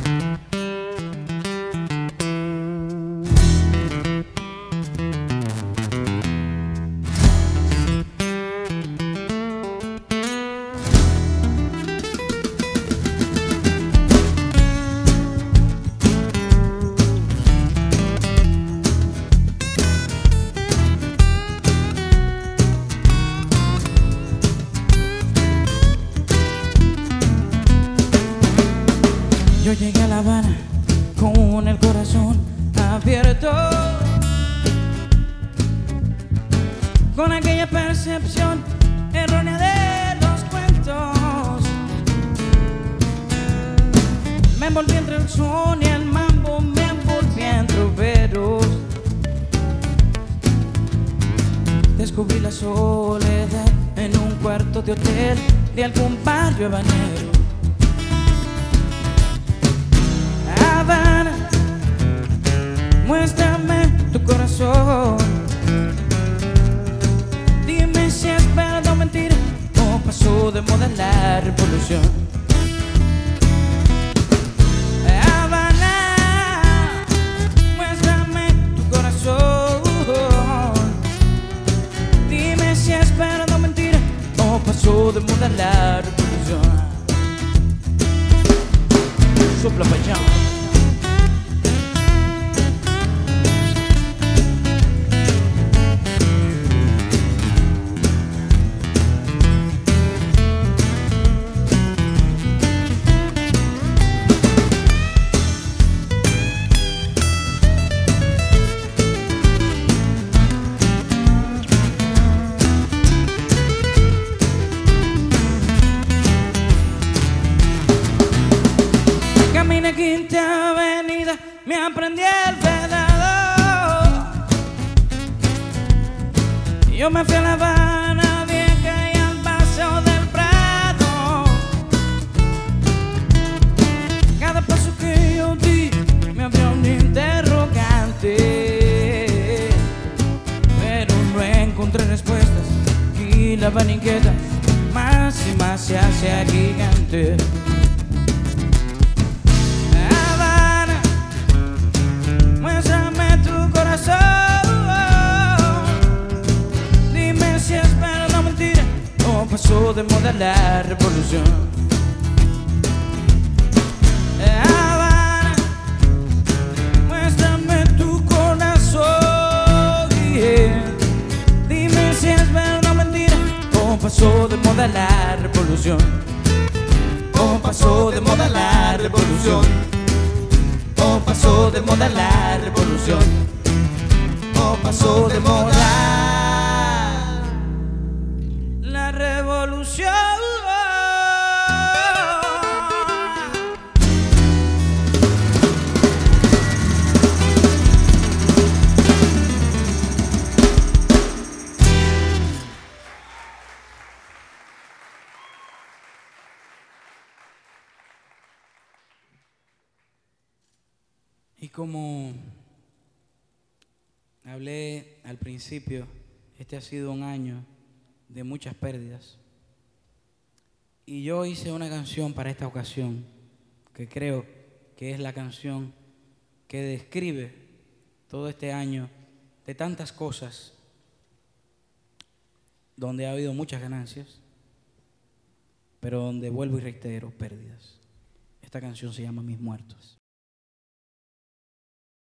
Yo llegué a La Habana con el corazón abierto, con aquella percepción errónea de los cuentos. Me envolví entre el son y el mambo, me envolví entre veros. Descubrí la soledad en un cuarto de hotel de algún barrio habanero. Habana, muéstrame tu corazón. Dime si es verdad o mentira, o pasó de moda la revolución. Habana, muéstrame tu corazón. Dime si es verdad o mentira, o pasó de moda la revolución. Sopla pa' allá. Quinta Avenida, me aprendí el vedado. Yo me fui a La Habana Vieja y al Paseo del Prado. Cada paso que yo di me había un interrogante, pero no encontré respuestas y La Habana inquieta más y más se hace gigante. Pasó de moda la revolución. Habana, muéstrame tu corazón. Dime si es verdad o mentira, o pasó de moda la revolución. O pasó de moda la revolución. O pasó de moda la revolución. O pasó de moda la revolución. Y como hablé al principio, este ha sido un año de muchas pérdidas. Y yo hice una canción para esta ocasión, que creo que es la canción que describe todo este año de tantas cosas, donde ha habido muchas ganancias, pero donde, vuelvo y reitero, pérdidas. Esta canción se llama Mis Muertos.